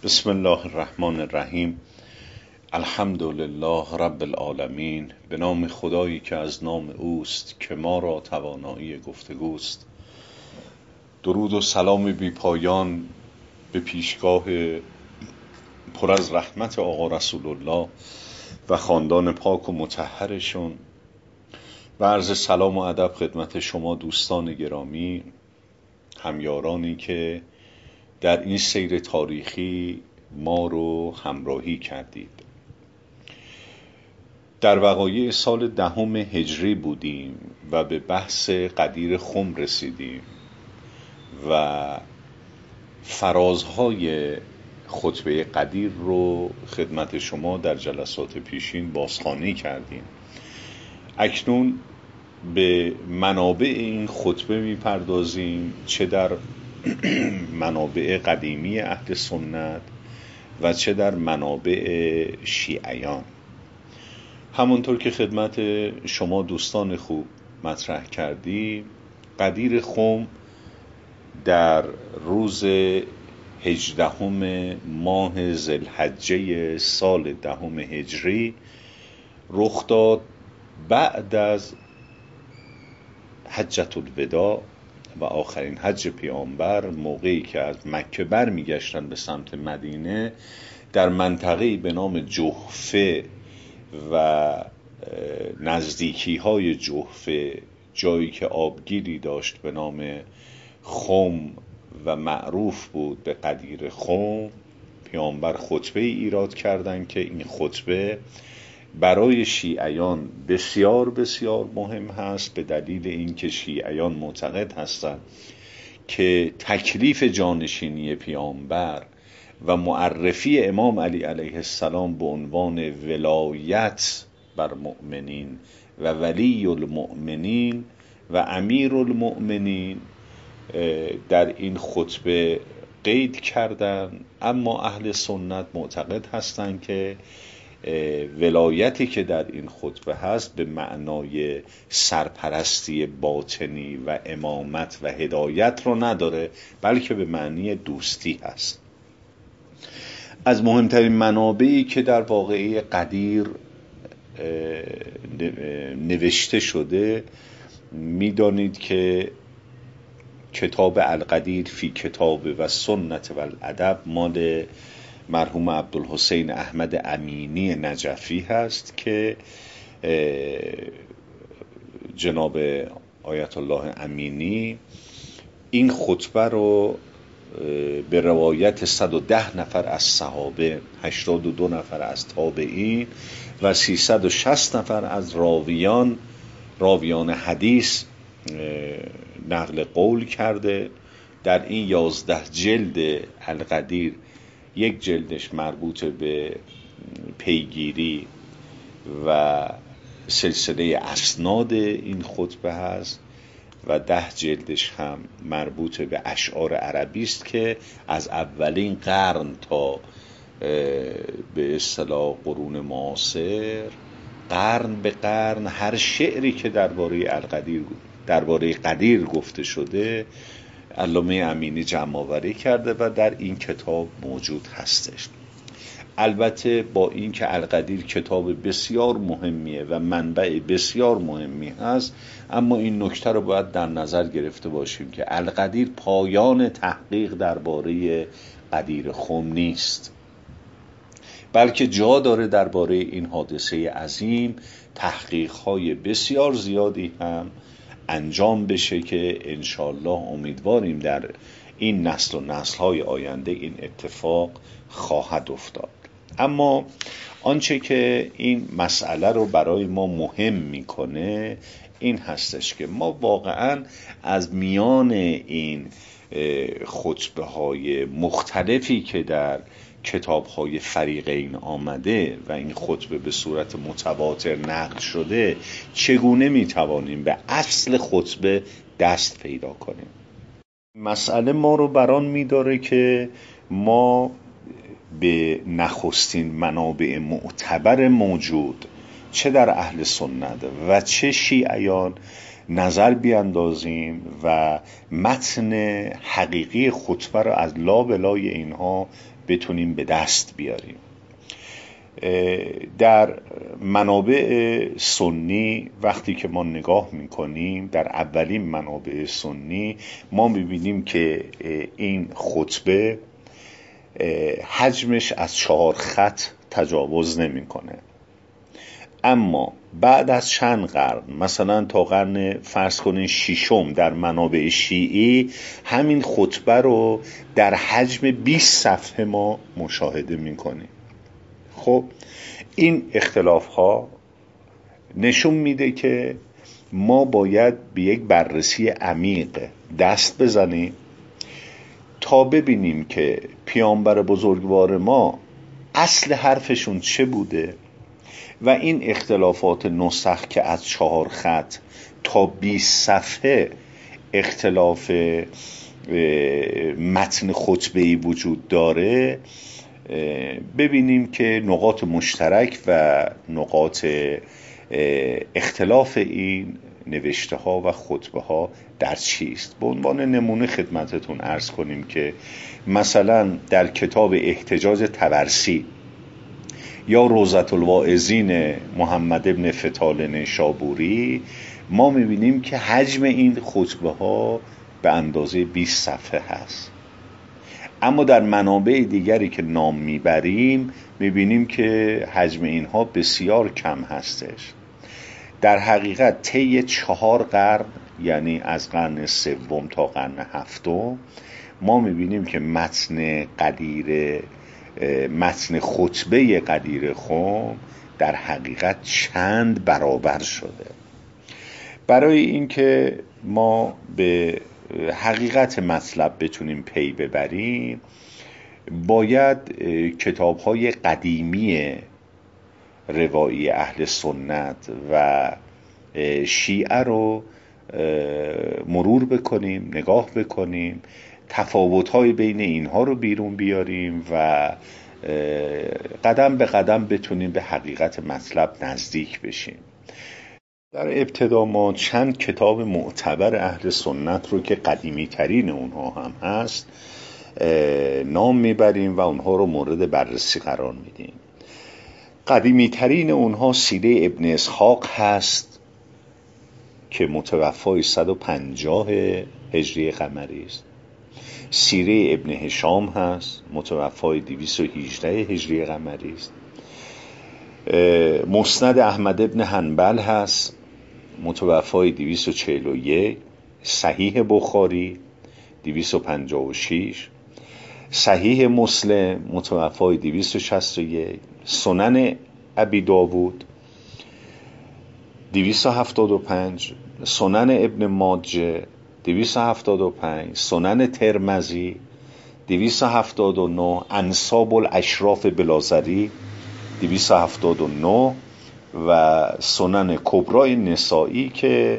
بسم الله الرحمن الرحیم. الحمد لله رب العالمین. به نام خدایی که از نام اوست که ما را توانایی گفتگوست. درود و سلام بی پایان به پیشگاه پر از رحمت آقا رسول الله و خاندان پاک و مطهرشون و عرض سلام و ادب خدمت شما دوستان گرامی، همیارانی که در این سیر تاریخی ما رو همراهی کردید. در وقایع سال 10 هجری بودیم و به بحث قدیر خم رسیدیم و فرازهای خطبه قدیر رو خدمت شما در جلسات پیشین بازخوانی کردیم. اکنون به منابع این خطبه میپردازیم، چه در منابع قدیمی اهل سنت و چه در منابع شیعیان. همونطور که خدمت شما دوستان خوب مطرح کردیم، قدیر خم در روز 18 ماه ذوالحجه سال 10 هجری رخ داد بعد از حجة الوداع و آخرین حج پیامبر، موقعی که از مکه بر میگشتن به سمت مدینه، در منطقه‌ای به نام جحفه و نزدیکی های جحفه، جایی که آبگیری داشت به نام خم و معروف بود به قدیر خم، پیامبر خطبه ایراد کردند که این خطبه برای شیعیان بسیار بسیار مهم هست، به دلیل اینکه شیعیان معتقد هستند که تکلیف جانشینی پیامبر و معرفی امام علی علیه السلام به عنوان ولایت بر مؤمنین و ولی المؤمنین و امیر المؤمنین در این خطبه قید کردن. اما اهل سنت معتقد هستند که ولایتی که در این خطبه هست به معنای سرپرستی باطنی و امامت و هدایت رو نداره، بلکه به معنی دوستی هست. از مهمترین منابعی که در واقعه قدیر نوشته شده میدانید که کتاب القدیر فی کتاب و سنت و الادب مال مرحوم عبدالحسین احمد امینی نجفی هست که جناب آیت الله امینی این خطبه رو به روایت 110 نفر از صحابه، 82 نفر از تابعین و 360 نفر از راویان حدیث نقل قول کرده. در این 11 جلد القدیر، یک جلدش مربوط به پیگیری و سلسله اسناد این خطبه هست و 10 جلدش هم مربوط به اشعار عربی است که از اولین قرن تا به اصطلاح قرون معاصر، قرن به قرن، هر شعری که درباره قدیر گفته شده علامه امینی جمع آوری کرده و در این کتاب موجود هستش. البته با این که القدیر کتاب بسیار مهمیه و منبع بسیار مهمی هست، اما این نکته رو باید در نظر گرفته باشیم که القدیر پایان تحقیق درباره قدیر خم نیست، بلکه جا داره درباره این حادثه عظیم تحقیق‌های بسیار زیادی هم انجام بشه که انشالله امیدواریم در این نسل و نسل‌های آینده این اتفاق خواهد افتاد. اما آنچه که این مسئله رو برای ما مهم میکنه این هستش که ما واقعا از میان این خطبه‌های مختلفی که در کتاب‌های فریقین آمده و این خطبه به صورت متواتر نقل شده، چگونه میتوانیم به اصل خطبه دست پیدا کنیم. مسئله ما رو بران میداره که ما به نخستین منابع معتبر موجود، چه در اهل سنت و چه شیعیان، نظر بیاندازیم و متن حقیقی خطبه رو از لابلای اینها بتونیم به دست بیاریم. در منابع سنی وقتی که ما نگاه میکنیم، در اولین منابع سنی ما میبینیم که این خطبه حجمش از 4 خط تجاوز نمیکنه. اما بعد از چند قرن، مثلا تا قرن فرض کنین 6، در منابع شیعی همین خطبه رو در حجم 20 صفحه ما مشاهده میکنیم. خب این اختلاف ها نشون میده که ما باید به یک بررسی عمیق دست بزنیم تا ببینیم که پیامبر بزرگوار ما اصل حرفشون چه بوده و این اختلافات نسخ که از 4 خط تا 20 صفحه اختلاف متن خطبه‌ای وجود داره، ببینیم که نقاط مشترک و نقاط اختلاف این نوشته ها و خطبه ها در چیست. به عنوان نمونه خدمتتون عرض کنیم که مثلا در کتاب احتجاج طبرسی یا روضة الواعظین محمد ابن فتال نیشابوری ما میبینیم که حجم این خطبه ها به اندازه 20 صفحه هست. اما در منابع دیگری که نام میبریم میبینیم که حجم اینها بسیار کم هستش. در حقیقت طی 4 قرن، یعنی از قرن 3 تا قرن 7، ما میبینیم که متن خطبه قدیر خم در حقیقت چند برابر شده. برای اینکه ما به حقیقت مطلب بتونیم پی ببریم باید کتاب‌های قدیمی روایی اهل سنت و شیعه رو مرور بکنیم، نگاه بکنیم، تفاوت‌های بین اینها رو بیرون بیاریم و قدم به قدم بتونیم به حقیقت مطلب نزدیک بشیم. در ابتدا ما چند کتاب معتبر اهل سنت رو که قدیمی ترین اونها هم هست نام میبریم و اونها رو مورد بررسی قرار میدیم. قدیمی ترین اونها سیره ابن اسحاق هست که متوفای 150 هجری قمری است. سیره ابن هشام هست متوفای 218 هجری قمری است. مسند احمد ابن حنبل هست متوفای 241. صحیح بخاری 256. صحیح مسلم متوفای 261. سنن ابی داوود 275. سنن ابن ماجه 275. سنن ترمذی 279. انساب الاشراف بلازری 279 و سنن کبرای نسائی که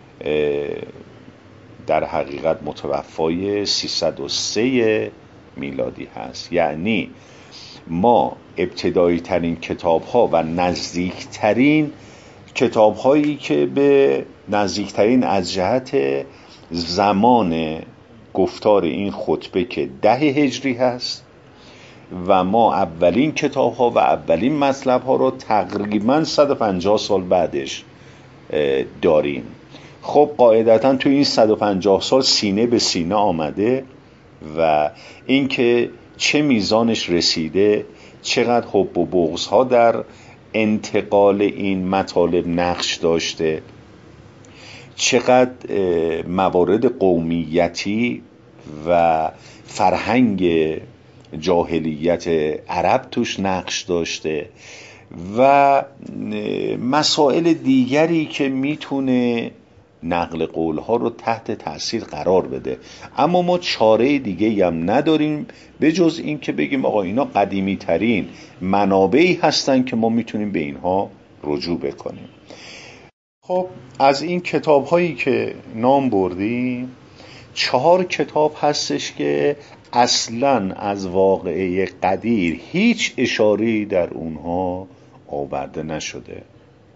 در حقیقت متوفای 303 میلادی هست. یعنی ما ابتدایی ترین کتاب ها و نزدیک ترین کتاب هایی که به نزدیکترین از جهت زمان گفتار این خطبه که 10 هجری هست و ما اولین کتاب ها و اولین مطلب ها رو تقریبا 150 سال بعدش داریم. خب قاعدتا تو این 150 سال سینه به سینه آمده و اینکه چه میزانش رسیده، چقدر حب و بغض ها در انتقال این مطالب نقش داشته، چقدر موارد قومیتی و فرهنگ جاهلیت عرب توش نقش داشته و مسائل دیگری که میتونه نقل قولها رو تحت تأثیر قرار بده. اما ما چاره دیگه هم نداریم به جز این که بگیم آقا اینا قدیمی ترین منابعی هستن که ما میتونیم به اینها رجوع بکنیم. خب از این کتاب هایی که نام بردیم 4 کتاب هستش که اصلاً از واقعه قدیر هیچ اشاره‌ای در اونها آورده نشده.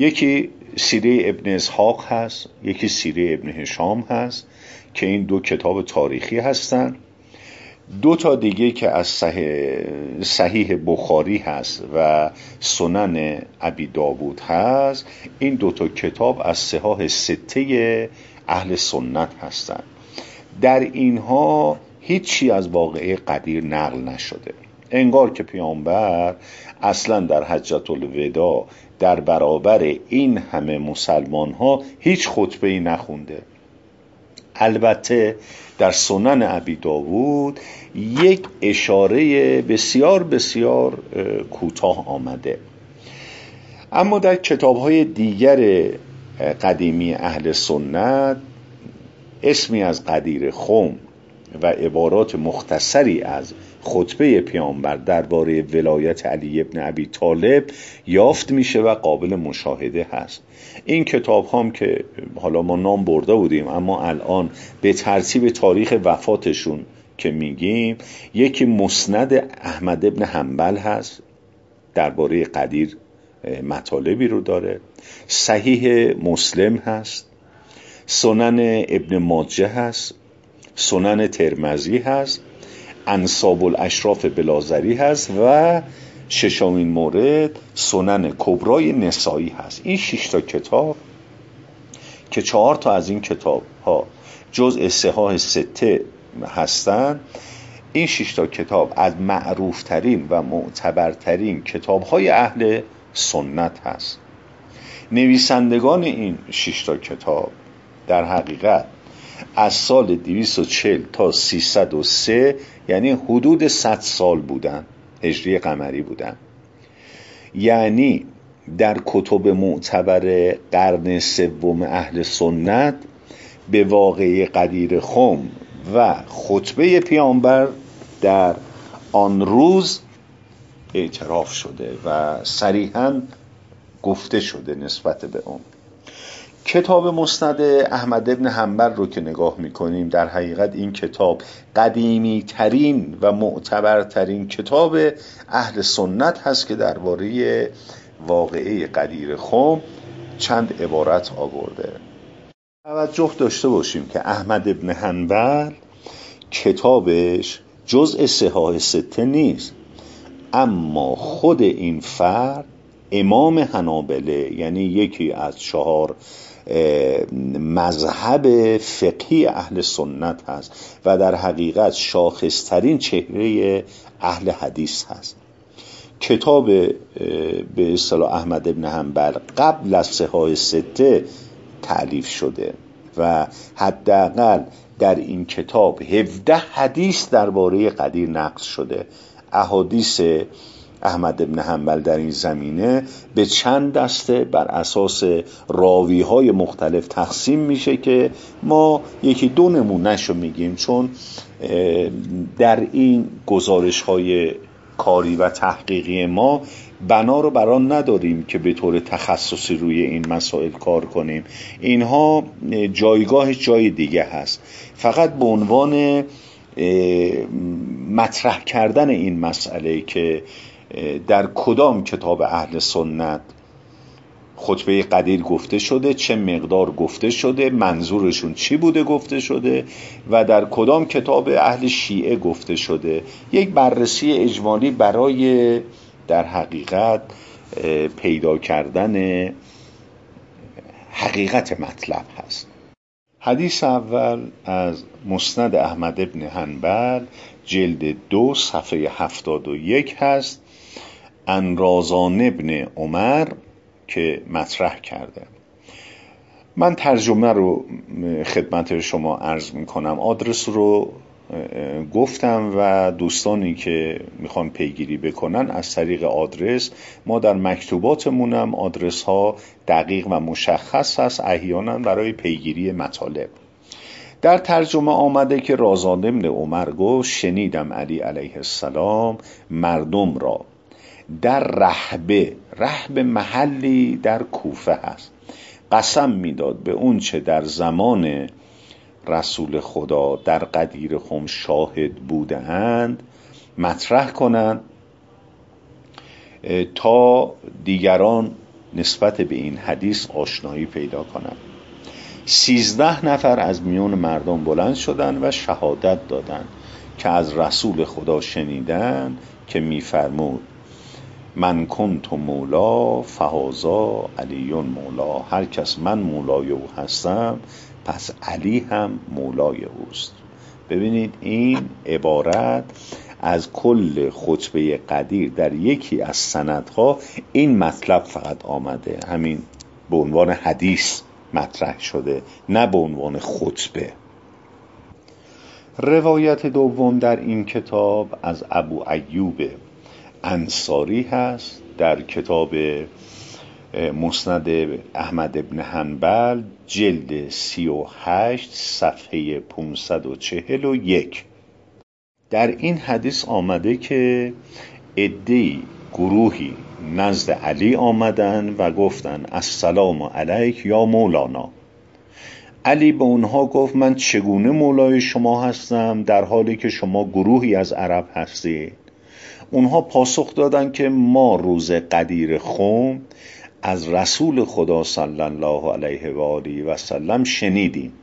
یکی سیره ابن اسحاق هست، یکی سیره ابن هشام هست که این دو کتاب تاریخی هستن. دو تا دیگه که از صحیح بخاری هست و سنن ابی داوود هست. این دو تا کتاب از صحاح سته اهل سنت هستند. در اینها هیچی از واقعه قدیر نقل نشده، انگار که پیامبر اصلا در حجة الوداع در برابر این همه مسلمان ها هیچ خطبه‌ای نخونده. البته در سنن ابی داوود یک اشاره بسیار بسیار کوتاه آمده، اما در کتاب‌های دیگر قدیمی اهل سنت اسمی از قدیر خم و عبارات مختصری از خطبه پیامبر درباره ولایت علی ابن ابی طالب یافت میشه و قابل مشاهده هست. این کتاب هم که حالا ما نام برده بودیم، اما الان به ترتیب تاریخ وفاتشون که میگیم، یکی مسند احمد ابن حنبل هست درباره قدیر مطالبی رو داره، صحیح مسلم هست، سنن ابن ماجه هست، سنن ترمذی هست، انساب الاشراف بلازری هست و ششمین مورد سنن کبرای نسائی هست. این 6 تا کتاب که 4 تا از این کتاب ها جزء صحاح سته هستند، این 6 تا کتاب از معروفترین و معتبرترین کتاب های اهل سنت هست. نویسندگان این 6 تا کتاب در حقیقت از سال 240 تا 303 یعنی حدود 100 سال بودن، هجری قمری بودن. یعنی در کتب معتبر قرن سوم اهل سنت به واقعه قدیر خم و خطبه پیامبر در آن روز اعتراف شده و صریحاً گفته شده نسبت به اون. کتاب مسند احمد ابن حنبل رو که نگاه میکنیم، در حقیقت این کتاب قدیمی ترین و معتبرترین کتاب اهل سنت هست که درباره واقعه قدیر خم چند عبارت آورده. توجه داشته باشیم که احمد ابن حنبل کتابش جزء صحاح سته نیست، اما خود این فرد امام حنابله، یعنی یکی از 4 مذهب فقهی اهل سنت هست و در حقیقت شاخصترین چهره اهل حدیث هست. کتاب به اصطلاح احمد ابن حنبل قبل از صحاح سته تألیف شده و حداقل در این کتاب 17 حدیث درباره قدیر نقل شده. احادیث احمد ابن حنبل در این زمینه به چند دسته بر اساس راوی‌های مختلف تقسیم میشه که ما یکی دو نمونه‌اش رو میگیم، چون در این گزارش‌های کاری و تحقیقی ما بنا رو بران نداریم که به طور تخصصی روی این مسائل کار کنیم. اینها جایگاهش جای دیگه هست، فقط به عنوان مطرح کردن این مسئله که در کدام کتاب اهل سنت خطبه قدیر گفته شده، چه مقدار گفته شده، منظورشون چی بوده گفته شده و در کدام کتاب اهل شیعه گفته شده، یک بررسی اجمالی برای در حقیقت پیدا کردن حقیقت مطلب هست. حدیث اول از مسند احمد ابن حنبل جلد 2 صفحه 71 هست، عن رازان ابن عمر که مطرح کرده. من ترجمه رو خدمت شما عرض میکنم، آدرس رو گفتم و دوستانی که میخوان پیگیری بکنن از طریق آدرس، ما در مکتوباتمونم آدرس ها دقیق و مشخص هست احیانا برای پیگیری مطالب. در ترجمه آمده که رازان ابن عمر گفت شنیدم علی علیه السلام مردم را در رحبه محلی در کوفه هست قسم میداد به اون چه در زمان رسول خدا در قدیر خم شاهد بودند مطرح کنند تا دیگران نسبت به این حدیث آشنایی پیدا کنند. 13 نفر از میان مردم بلند شدند و شهادت دادند که از رسول خدا شنیدن که میفرمود من کنت مولا فهذا علی مولا، هر کس من مولای او هستم پس علی هم مولای اوست. ببینید این عبارت از کل خطبه قدیر در یکی از سندها این مطلب فقط آمده، همین به عنوان حدیث مطرح شده، نه به عنوان خطبه. روایت دوم در این کتاب از ابو ایوب انصاری هست، در کتاب مسند احمد بن حنبل جلد 38 صفحه 541. در این حدیث آمده که عده‌ای گروهی نزد علی آمدن و گفتن السلام علیک یا مولانا. علی به اونها گفت من چگونه مولای شما هستم در حالی که شما گروهی از عرب هستید؟ اونها پاسخ دادن که ما روز قدیر خم از رسول خدا صلی الله علیه و آله و سلم شنیدیم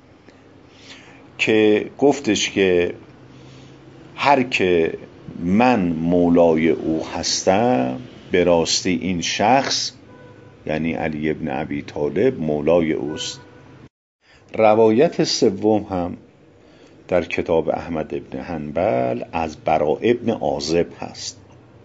که گفتش که هر که من مولای او هستم به راستی این شخص یعنی علی ابن ابی طالب مولای اوست. روایت سوم هم در کتاب احمد ابن حنبل از براء ابن عازب هست،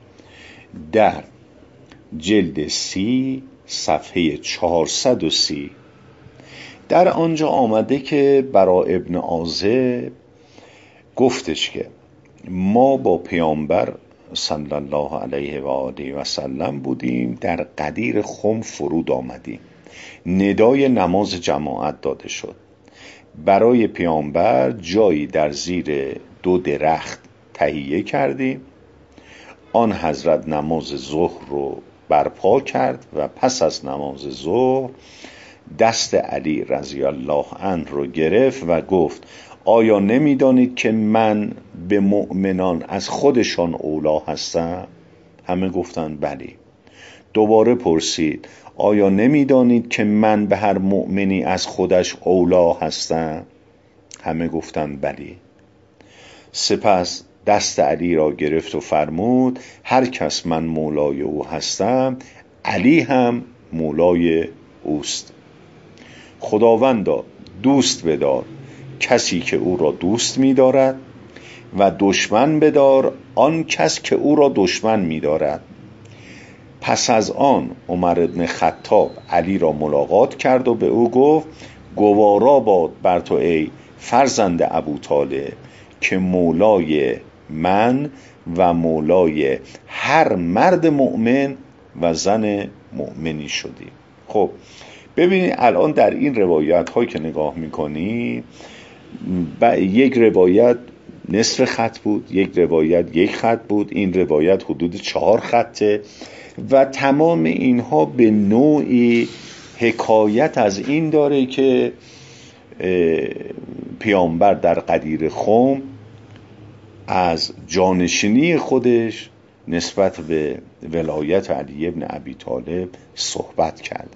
در جلد 30 صفحه 430. در آنجا آمده که براء ابن عازب گفتش که ما با پیامبر صلی الله علیه و آله و سلم بودیم، در قدیر خم فرود آمدیم، ندای نماز جماعت داده شد، برای پیامبر جایی در زیر 2 درخت تهیه کردیم، آن حضرت نماز ظهر رو برپا کرد و پس از نماز ظهر دست علی رضی الله عنه رو گرفت و گفت آیا نمی‌دانید که من به مؤمنان از خودشان اولا هستم؟ همه گفتند بلی. دوباره پرسید آیا نمی‌دانید که من به هر مؤمنی از خودش اولا هستم؟ همه گفتند بلی. سپس دست علی را گرفت و فرمود هر کس من مولای او هستم علی هم مولای اوست. خداوندا دوست بدار کسی که او را دوست می‌دارد و دشمن بدار آن کس که او را دشمن می‌دارد. پس از آن عمر بن خطاب علی را ملاقات کرد و به او گفت گوارا باد بر تو ای فرزند ابو طالب که مولای من و مولای هر مرد مؤمن و زن مؤمنی شدی. خب ببینید الان در این روایت هایی که نگاه میکنی یک روایت نصف خط بود، یک روایت 1 خط بود، این روایت حدود 4 خطه و تمام اینها به نوعی حکایت از این داره که پیامبر در قدیر خم از جانشینی خودش نسبت به ولایت علی ابن ابی طالب صحبت کرده.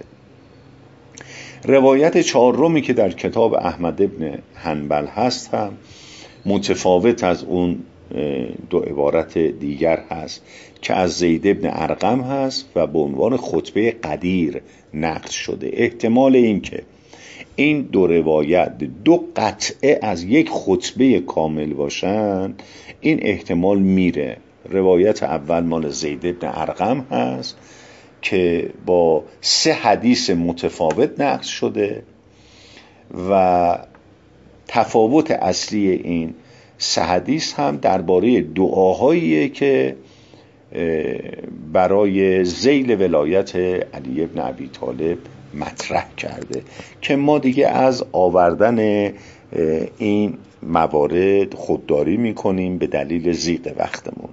روایت 4می که در کتاب احمد ابن حنبل هست هم متفاوت از اون 2 عبارت دیگر هست که از زید ابن ارقم هست و به عنوان خطبه قدیر نقل شده. احتمال این که این 2 روایت 2 قطعه از یک خطبه کامل باشن این احتمال میره. روایت اول مال زید ابن ارقم هست که با 3 حدیث متفاوت نقل شده و تفاوت اصلی این 3 حدیث هم درباره دعاهاییه که برای ذیل ولایت علی ابن ابی طالب مطرح کرده که ما دیگه از آوردن این موارد خودداری میکنیم به دلیل ضیق وقتمون.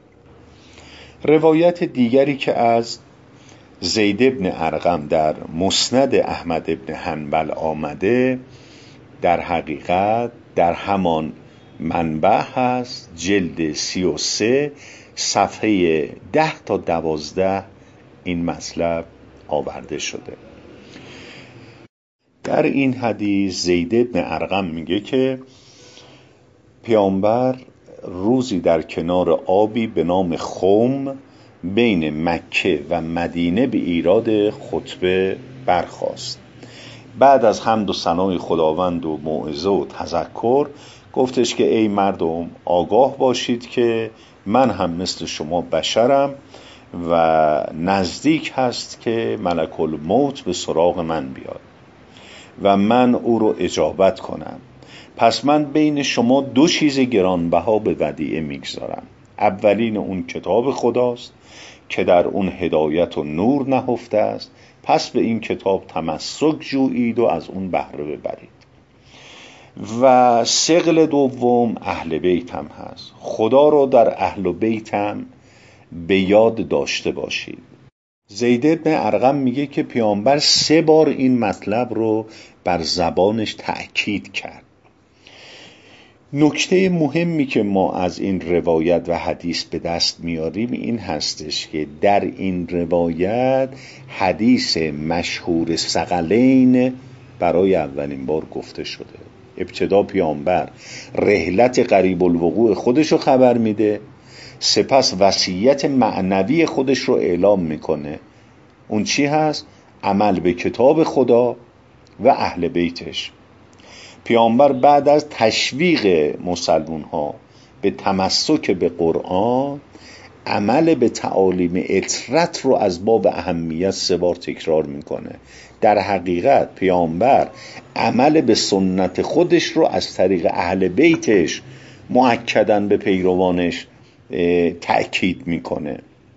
روایت دیگری که از زید ابن ارقم در مسند احمد ابن حنبل آمده در حقیقت در همان منبع هست، جلد 33 صفحه 10 تا 12 این مطلب آورده شده. در این حدیث زید بن ارقم میگه که پیامبر روزی در کنار آبی به نام خوم بین مکه و مدینه به ایراد خطبه برخاست. بعد از حمد و ثنای خداوند و موعظه و تذکر گفتش که ای مردم آگاه باشید که من هم مثل شما بشرم و نزدیک هست که ملک الموت به سراغ من بیاد و من او رو اجابت کنم. پس من بین شما دو چیز گرانبها به ودیعه میگذارم. اولین اون کتاب خداست که در اون هدایت و نور نهفته است، پس به این کتاب تمسک جویید و از اون بهره ببرید. و ثقل دوم اهل بیتم هست. خدا رو در اهل بیتم به یاد داشته باشید. زید بن ارقم میگه که پیامبر 3 بار این مطلب رو بر زبانش تأکید کرد. نکته مهمی که ما از این روایت و حدیث به دست میاریم این هستش که در این روایت حدیث مشهور ثقلین برای اولین بار گفته شده. ابتدا پیامبر رحلت قریب الوقوع خودش رو خبر میده، سپس وصیت معنوی خودش رو اعلام میکنه. اون چی هست؟ عمل به کتاب خدا و اهل بیتش. پیامبر بعد از تشویق مسلمون ها به تمسک به قرآن، عمل به تعالیم اطرت رو از باب اهمیت 3 بار تکرار میکنه. در حقیقت پیامبر عمل به سنت خودش رو از طریق اهل بیتش مؤکداً به پیروانش تأکید میکنه.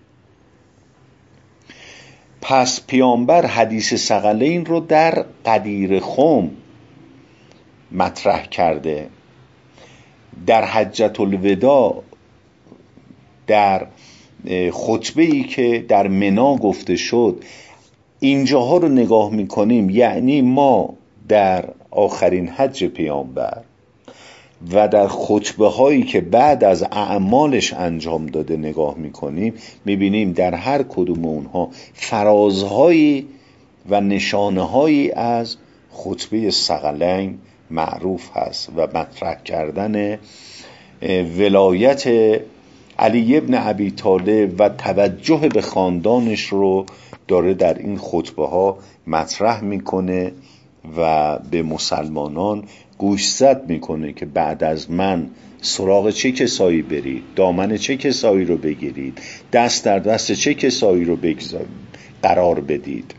پس پیامبر حدیث ثقلین رو در غدیر خم مطرح کرده، در حجة الوداع، در خطبه‌ای که در منی گفته شد. اینجاها رو نگاه میکنیم، یعنی ما در آخرین حج پیامبر و در خطبه هایی که بعد از اعمالش انجام داده نگاه میکنیم، میبینیم در هر کدوم اونها فرازهایی و نشانه‌هایی از خطبه ثقلین معروف هست و مطرح کردن ولایت علی ابن ابی طالب و توجه به خاندانش رو داره در این خطبه ها مطرح میکنه و به مسلمانان گوشزد میکنه که بعد از من سراغ چه کسایی برید، دامن چه کسایی رو بگیرید، دست در دست چه کسایی رو قرار بدید.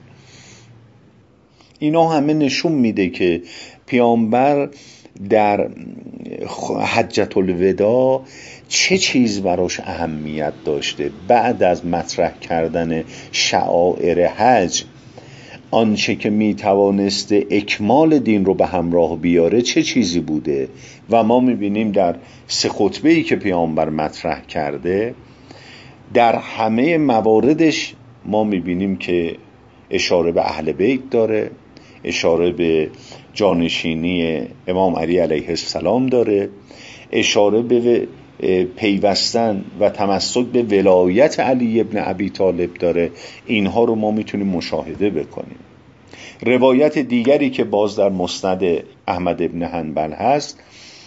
اینا همه نشون میده که پیامبر در حجة الوداع چه چیز براش اهمیت داشته. بعد از مطرح کردن شعائر حج، آنچه که میتوانسته اکمال دین رو به همراه بیاره چه چیزی بوده. و ما میبینیم در 3 خطبه‌ای که پیامبر مطرح کرده، در همه مواردش ما میبینیم که اشاره به اهل بیت داره، اشاره به جانشینی امام علی علیه السلام داره، اشاره به پیوستن و تمسک به ولایت علی ابن ابی طالب داره. اینها رو ما میتونیم مشاهده بکنیم. روایت دیگری که باز در مسند احمد ابن حنبل هست،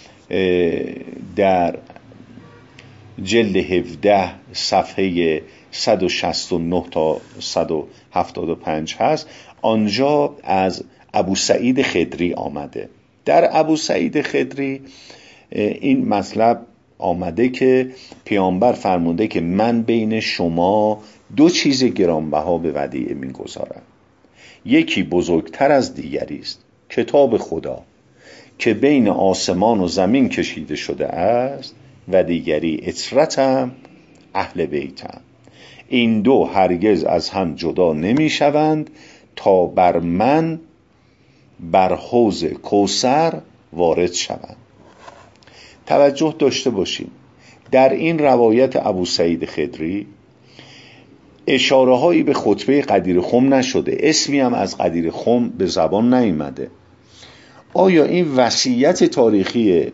در جلد 17 صفحه 169 تا 175 هست. آنجا از ابو سعید خدری آمده. در ابو سعید خدری این مطلب آمده که پیامبر فرموده که من بین شما 2 چیز گرانبها به ودیعه میگذارم. یکی بزرگتر از دیگری است، کتاب خدا که بین آسمان و زمین کشیده شده است، و دیگری اطرتم، اهل بیتم. این 2 هرگز از هم جدا نمی شوند تا بر من بر حوض کوثر وارد شوند. توجه داشته باشیم، در این روایت ابو سعید خدری اشاره هایی به خطبه غدیر خم نشده، اسمی هم از غدیر خم به زبان نیامده. آیا این وصیت تاریخی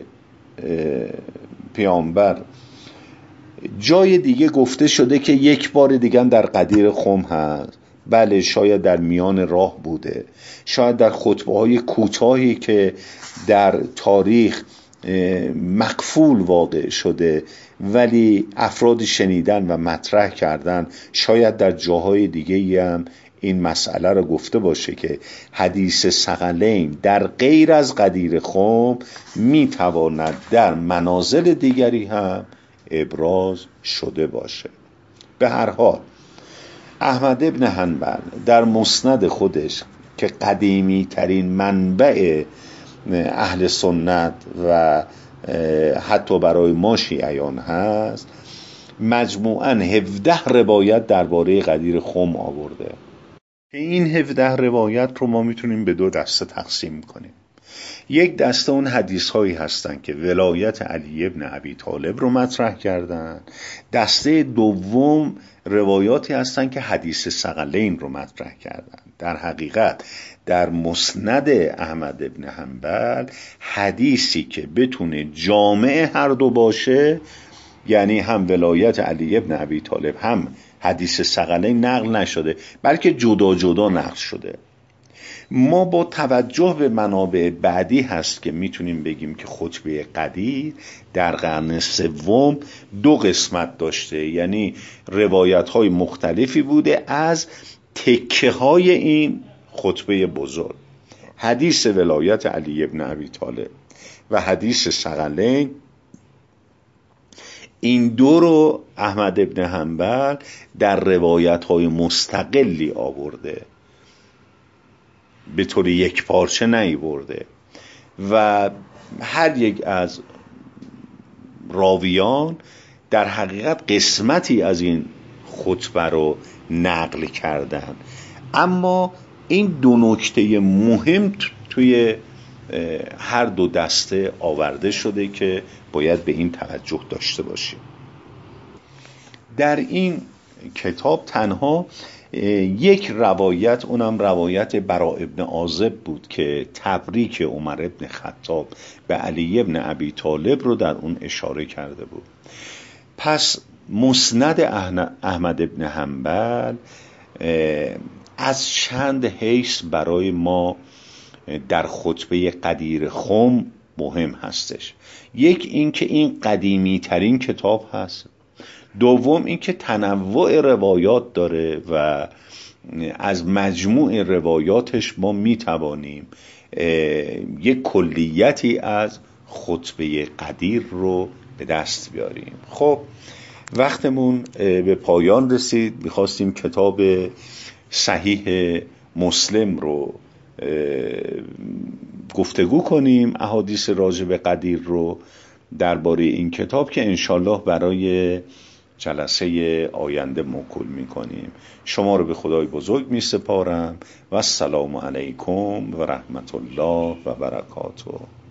پیامبر جای دیگه گفته شده که یک بار دیگه در غدیر خم هست؟ بله شاید در میان راه بوده، شاید در خطبه‌های کوتاهی که در تاریخ مقفول واقع شده ولی افرادی شنیدن و مطرح کردن، شاید در جاهای دیگه هم این مسئله رو گفته باشه که حدیث ثقلین در غیر از غدیر خم میتواند در منازل دیگری هم ابراز شده باشه. به هر حال احمد ابن حنبل در مسند خودش که قدیمی ترین منبع اهل سنت و حتی برای ما شیعیان هست، مجموعاً 17 روایت درباره غدیر خم آورده که این 17 روایت رو ما میتونیم به دو دسته تقسیم کنیم. یک دسته اون حدیث هایی هستن که ولایت علی ابن ابی طالب رو مطرح کردن، دسته دوم روایاتی هستن که حدیث ثقلین رو مطرح کردن. در حقیقت در مسند احمد ابن حنبل حدیثی که بتونه جامع هر دو باشه، یعنی هم ولایت علی ابن ابی طالب هم حدیث ثقلین نقل نشده بلکه جدا جدا نقل شده. ما با توجه به منابع بعدی هست که میتونیم بگیم که خطبه قدیر در قرن سوم 2 قسمت داشته، یعنی روایت های مختلفی بوده از تکه های این خطبه بزرگ. حدیث ولایت علی ابن ابی طالب و حدیث ثقلین، این دو رو احمد ابن حنبل در روایت های مستقلی آورده، به طور یک پارچه نیاورده و هر یک از راویان در حقیقت قسمتی از این خطبه رو نقل کردن. اما این 2 نکته مهم توی هر دو دسته آورده شده که باید به این توجه داشته باشیم. در این کتاب تنها یک روایت، اونم روایت برا ابن عازب بود که تبریک عمر ابن خطاب به علی ابن ابی طالب رو در اون اشاره کرده بود. پس مسند احمد ابن حنبل از چند حیث برای ما در خطبه غدیر خم مهم هستش. یک این که این قدیمی ترین کتاب هست، دوم این که تنوع روایات داره و از مجموع روایاتش ما میتوانیم یک کلیتی از خطبه قدیر رو به دست بیاریم. خب وقتمون به پایان رسید، میخواستیم کتاب صحیح مسلم رو گفتگو کنیم، احادیث راجع به قدیر رو درباره این کتاب که انشالله برای جلسه آینده موکول میکنیم. شما رو به خدای بزرگ میسپارم و السلام علیکم و رحمت الله و برکاته.